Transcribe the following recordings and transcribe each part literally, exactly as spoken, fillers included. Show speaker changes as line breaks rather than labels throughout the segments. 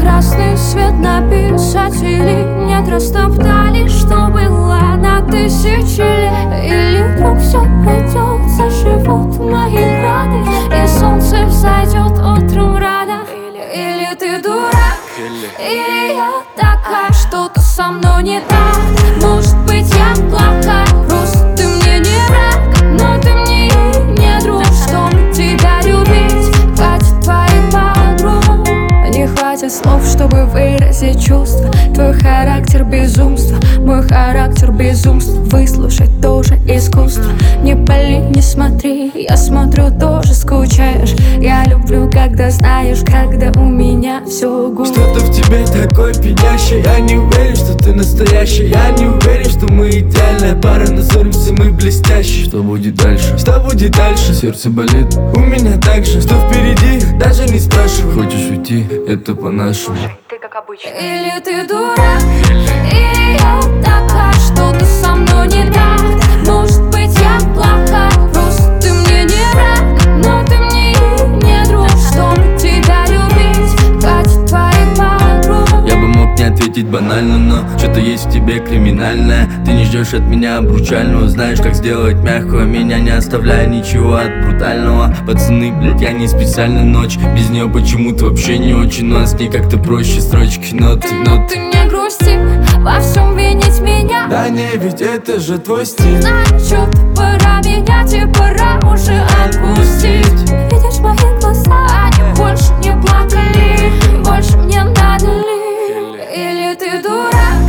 красный свет написать или нет, растоптали, что было на тысячи лет. Или вдруг все пройдет, заживут мои раны, и солнце взойдет утром рано. Или ты дурак, или я такая, что-то со мной не так. Может быть, я плохая, просто ты мне не враг, но ты мне и не друг. Чтобы тебя любить, хватит твоих подруг. Не хватит слов, чтобы выразить чувства. Твой характер безумство, мой характер безумство. Выслушать тоже искусство. Не пали, не смотри, я смотрю, тоже скучаешь. Я люблю, когда знаешь, когда у меня все гуд.
Что-то в тебе такое пьянящее. Я не уверен, что ты настоящий. Я не уверен, что мы идеальная пара, но ссоримся мы блестящие.
Что будет дальше?
Что будет дальше?
Сердце болит,
у меня так же. Что впереди? Даже не спрашивай.
Хочешь уйти? Это по-нашему.
Ты как обычно.
Или ты дурак, или я такая, что-то со мной не так. Может быть, я плохая, просто ты мне не враг, но ты мне и не друг. Чтобы тебя любить, хватит твоих подруг.
Я бы мог не ответить банально, но что-то есть в тебе криминальное. Ты не ждешь от меня обручального, знаешь, как сделать мягкого. Меня не оставляя ничего от брутального. Пацаны, блять, я не специально ночь. Без нее почему-то вообще не очень, но с ней как-то проще. Строчки, ноты,
Но
ноты.
ты не грусти, во всем винить меня.
Да не, ведь это же твой стиль.
Значит, пора менять и пора уже отпустить. Видишь мои глаза, они больше не плакали. Больше мне надо ли? Или ты дурак,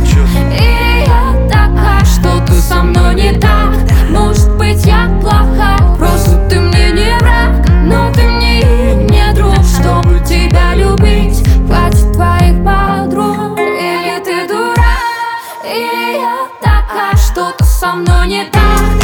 или я такая, что-то со мной не так. Может быть, я плохая, просто ты мне не враг, но ты мне и не друг. Чтобы тебя любить, хватит твоих подруг. Или ты дурак, или я такая, что-то со мной не так.